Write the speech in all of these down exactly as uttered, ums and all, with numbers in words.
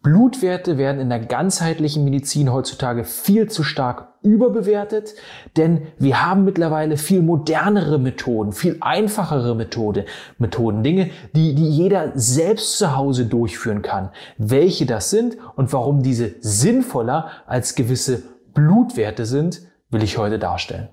Blutwerte werden in der ganzheitlichen Medizin heutzutage viel zu stark überbewertet, denn wir haben mittlerweile viel modernere Methoden, viel einfachere Methode, Methoden, Dinge, die, die jeder selbst zu Hause durchführen kann. Welche das sind und warum diese sinnvoller als gewisse Blutwerte sind, will ich heute darstellen.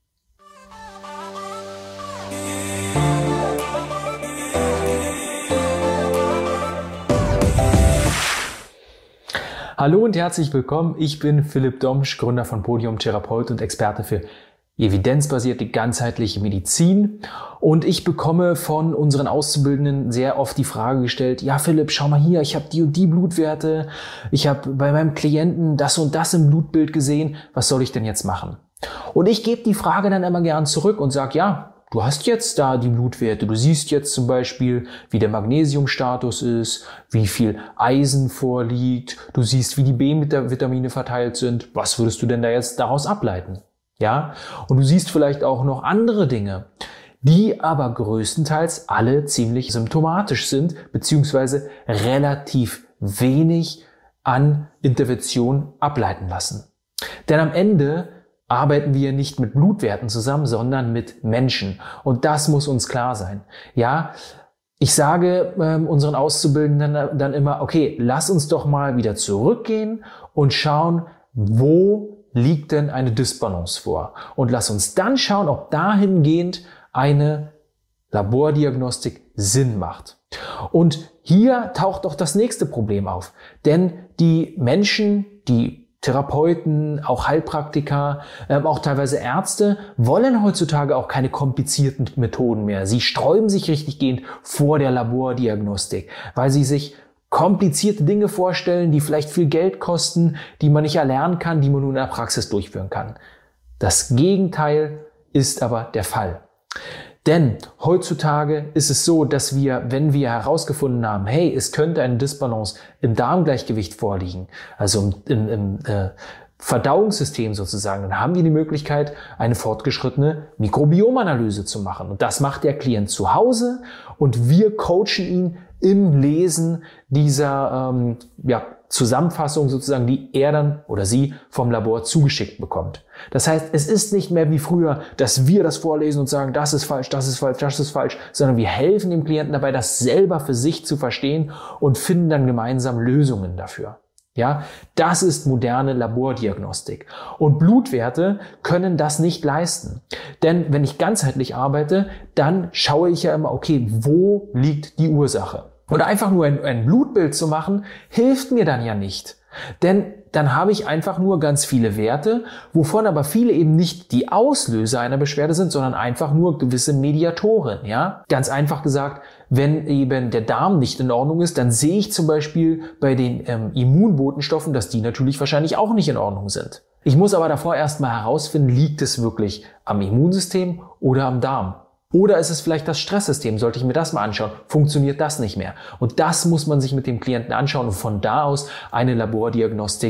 Hallo und herzlich willkommen, ich bin Philipp Domsch, Gründer von Podium, Therapeut und Experte für evidenzbasierte ganzheitliche Medizin. Und ich bekomme von unseren Auszubildenden sehr oft die Frage gestellt, ja Philipp, schau mal hier, ich habe die und die Blutwerte, ich habe bei meinem Klienten das und das im Blutbild gesehen, was soll ich denn jetzt machen? Und ich gebe die Frage dann immer gern zurück und sage, ja, du hast jetzt da die Blutwerte, du siehst jetzt zum Beispiel, wie der Magnesiumstatus ist, wie viel Eisen vorliegt, du siehst, wie die B-Vitamine verteilt sind. Was würdest du denn da jetzt daraus ableiten? Ja? Und du siehst vielleicht auch noch andere Dinge, die aber größtenteils alle ziemlich symptomatisch sind, beziehungsweise relativ wenig an Intervention ableiten lassen. Denn am Ende arbeiten wir nicht mit Blutwerten zusammen, sondern mit Menschen. Und das muss uns klar sein. Ja, ich sage ähm, unseren Auszubildenden dann, dann immer, okay, lass uns doch mal wieder zurückgehen und schauen, wo liegt denn eine Dysbalance vor? Und lass uns dann schauen, ob dahingehend eine Labordiagnostik Sinn macht. Und hier taucht doch das nächste Problem auf. Denn die Menschen, die Therapeuten, auch Heilpraktiker, ähm, auch teilweise Ärzte wollen heutzutage auch keine komplizierten Methoden mehr. Sie sträuben sich richtiggehend vor der Labordiagnostik, weil sie sich komplizierte Dinge vorstellen, die vielleicht viel Geld kosten, die man nicht erlernen kann, die man nur in der Praxis durchführen kann. Das Gegenteil ist aber der Fall. Denn heutzutage ist es so, dass wir, wenn wir herausgefunden haben, hey, es könnte eine Dysbalance im Darmgleichgewicht vorliegen, also im, im äh, Verdauungssystem sozusagen, dann haben wir die Möglichkeit, eine fortgeschrittene Mikrobiomanalyse zu machen. Und das macht der Klient zu Hause und wir coachen ihn im Lesen dieser ähm, ja, Zusammenfassung sozusagen, die er dann oder sie vom Labor zugeschickt bekommt. Das heißt, es ist nicht mehr wie früher, dass wir das vorlesen und sagen, das ist falsch, das ist falsch, das ist falsch, sondern wir helfen dem Klienten dabei, das selber für sich zu verstehen und finden dann gemeinsam Lösungen dafür. Ja, das ist moderne Labordiagnostik. Und Blutwerte können das nicht leisten. Denn wenn ich ganzheitlich arbeite, dann schaue ich ja immer, okay, wo liegt die Ursache? Und einfach nur ein, ein Blutbild zu machen, hilft mir dann ja nicht. Denn dann habe ich einfach nur ganz viele Werte, wovon aber viele eben nicht die Auslöser einer Beschwerde sind, sondern einfach nur gewisse Mediatoren. Ja? Ganz einfach gesagt, wenn eben der Darm nicht in Ordnung ist, dann sehe ich zum Beispiel bei den ähm, Immunbotenstoffen, dass die natürlich wahrscheinlich auch nicht in Ordnung sind. Ich muss aber davor erstmal herausfinden, liegt es wirklich am Immunsystem oder am Darm? Oder ist es vielleicht das Stresssystem? Sollte ich mir das mal anschauen? Funktioniert das nicht mehr? Und das muss man sich mit dem Klienten anschauen und von da aus eine Labordiagnostik